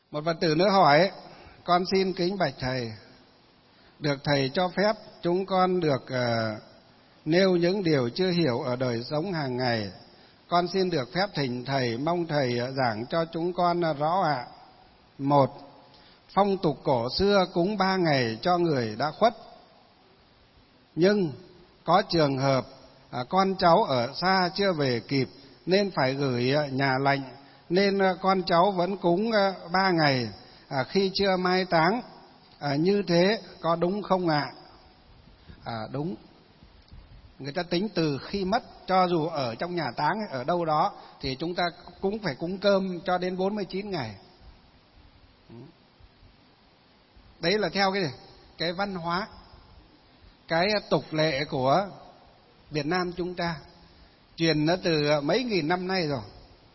Một Phật tử nữa hỏi: con xin kính bạch thầy, được thầy cho phép chúng con được nêu những điều chưa hiểu ở đời sống hàng ngày. Con xin được phép thỉnh thầy, mong thầy giảng cho chúng con rõ ạ. 1. Phong tục cổ xưa cúng 3 ngày cho người đã khuất. Nhưng có trường hợp con cháu ở xa chưa về kịp nên phải gửi nhà lạnh, nên con cháu vẫn cúng 3 ngày khi chưa mai táng. Như thế có đúng không ạ? Đúng. Người ta tính từ khi mất, cho dù ở trong nhà táng ở đâu đó thì chúng ta cũng phải cúng cơm cho đến 49 ngày. Đấy là theo cái văn hóa, cái tục lệ của Việt Nam chúng ta, truyền nó từ mấy nghìn năm nay rồi.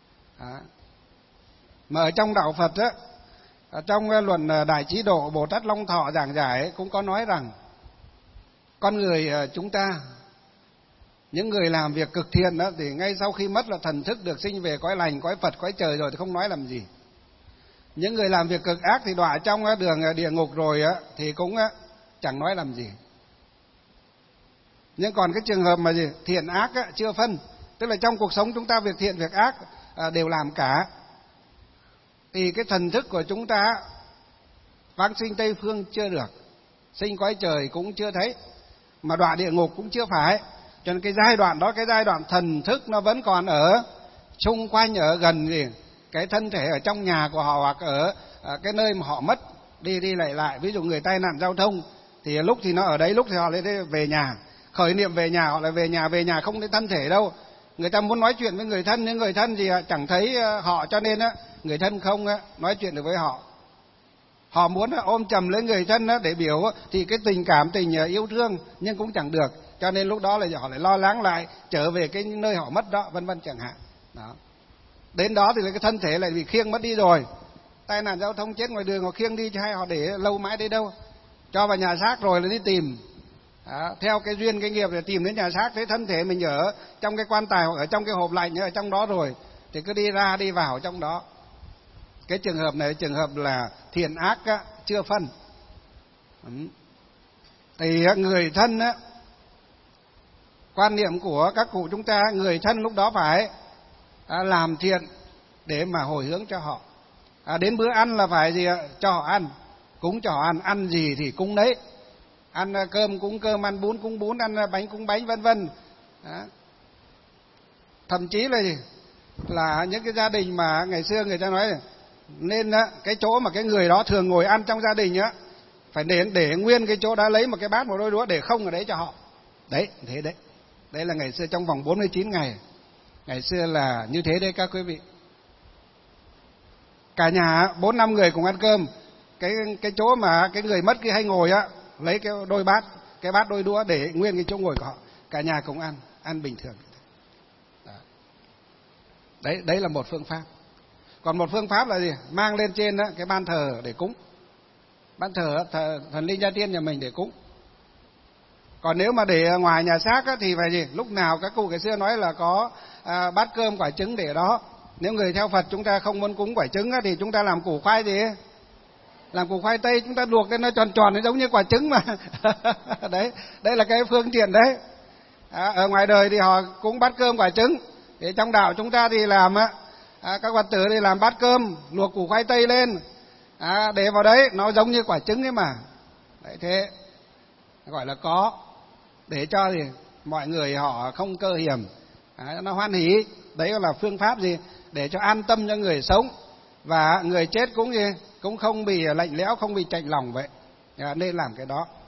Mà ở trong đạo Phật á, trong luận Đại Chí Độ Bồ Tát Long Thọ giảng giải cũng có nói rằng con người chúng ta, những người làm việc cực thiện đó, thì ngay sau khi mất là thần thức được sinh về cõi lành, cõi Phật, cõi trời rồi thì không nói làm gì. Những người làm việc cực ác thì đọa trong đường địa ngục rồi thì cũng chẳng nói làm gì. Nhưng còn cái trường hợp mà thiện ác chưa phân, tức là trong cuộc sống chúng ta việc thiện việc ác đều làm cả, thì cái thần thức của chúng ta vãng sinh Tây Phương chưa được, sinh cõi trời cũng chưa thấy, mà đọa địa ngục cũng chưa phải. Cho nên cái giai đoạn đó, cái giai đoạn thần thức nó vẫn còn ở xung quanh, ở gần cái thân thể ở trong nhà của họ, hoặc ở cái nơi mà họ mất, đi lại. Ví dụ người tai nạn giao thông thì lúc thì nó ở đấy, lúc thì họ lại về nhà, khởi niệm về nhà, họ lại về nhà không thấy thân thể đâu. Người ta muốn nói chuyện với người thân, nhưng người thân thì chẳng thấy họ, cho nên người thân không nói chuyện được với họ. Họ muốn ôm chầm lấy người thân để biểu thì cái tình cảm, tình yêu thương, nhưng cũng chẳng được. Cho nên lúc đó là họ lại lo lắng lại trở về cái nơi họ mất đó, vân vân chẳng hạn. Đó. Đến đó thì cái thân thể lại bị khiêng mất đi rồi. Tai nạn giao thông chết ngoài đường họ khiêng đi, chứ hay họ để lâu mãi đấy đâu. Cho vào nhà xác rồi là đi tìm. Đó. Theo cái duyên cái nghiệp để tìm đến nhà xác, thấy thân thể mình ở trong cái quan tài hoặc ở trong cái hộp lạnh ở trong đó rồi thì cứ đi ra đi vào trong đó. Cái trường hợp này trường hợp là thiện ác chưa phân. Thì người thân quan niệm của các cụ chúng ta, người thân lúc đó phải làm thiện để mà hồi hướng cho họ. Đến bữa ăn là phải gì cho họ ăn, cúng cho họ ăn gì thì cúng đấy. Ăn cơm cúng cơm, ăn bún cúng bún, ăn bánh cúng bánh, vân vân. Thậm chí là những cái gia đình mà ngày xưa người ta nói nên cái chỗ mà cái người đó thường ngồi ăn trong gia đình phải để nguyên cái chỗ đó, lấy một cái bát, một đôi đũa để không ở đấy cho họ. Đấy, thế đấy. Đấy là ngày xưa trong vòng 49 ngày. Ngày xưa là như thế đấy các quý vị. Cả nhà 4-5 người cùng ăn cơm, cái chỗ mà cái người mất kia hay ngồi lấy cái đôi bát, cái bát đôi đũa để nguyên cái chỗ ngồi của họ, cả nhà cùng ăn bình thường. Đấy là một phương pháp. Còn một phương pháp là gì? Mang lên trên cái ban thờ để cúng. Ban thờ thần linh gia tiên nhà mình để cúng. Còn nếu mà để ngoài nhà xác thì phải gì? Lúc nào các cụ ngày xưa nói là có bát cơm quả trứng để đó. Nếu người theo Phật chúng ta không muốn cúng quả trứng thì chúng ta làm củ khoai gì? Làm củ khoai tây, chúng ta luộc lên nó tròn tròn, nó giống như quả trứng mà. Đấy là cái phương tiện đấy. Ở ngoài đời thì họ cúng bát cơm quả trứng. Thì trong đạo chúng ta thì làm các Phật tử thì làm bát cơm, luộc củ khoai tây lên, để vào đấy, nó giống như quả trứng ấy mà. Đấy, thế gọi là có, để cho thì mọi người họ không cơ hiểm, nó hoan hỉ. Đấy là phương pháp gì? Để cho an tâm cho người sống, và người chết cũng không bị lạnh lẽo, không bị chạnh lòng vậy. Nên làm cái đó.